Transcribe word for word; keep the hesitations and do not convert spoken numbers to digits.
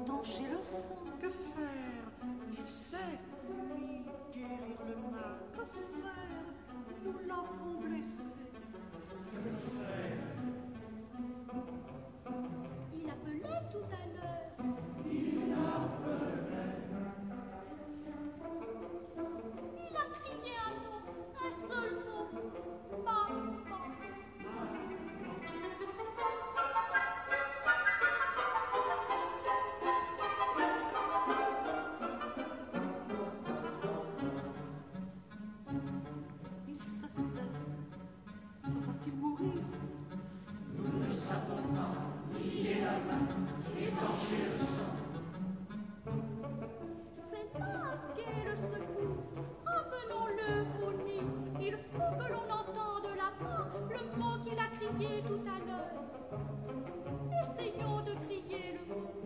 étancher le sang. Que faire? Il sait, lui, guérir le mal. Que faire? Nous l'avons blessé. Que faire? Il appelait tout à l'heure. Il appelait. Il a crié un mot, un seul mot. Maman. Il s'attelle. Va-t-il mourir? Nous ne savons pas. Lier la main, étancher le sang. C'est là qu'est le secours. Ramenons-le au nid. Il faut que l'on entende là-bas le mot qu'il a crié tout à l'heure. Essayons de crier le mot.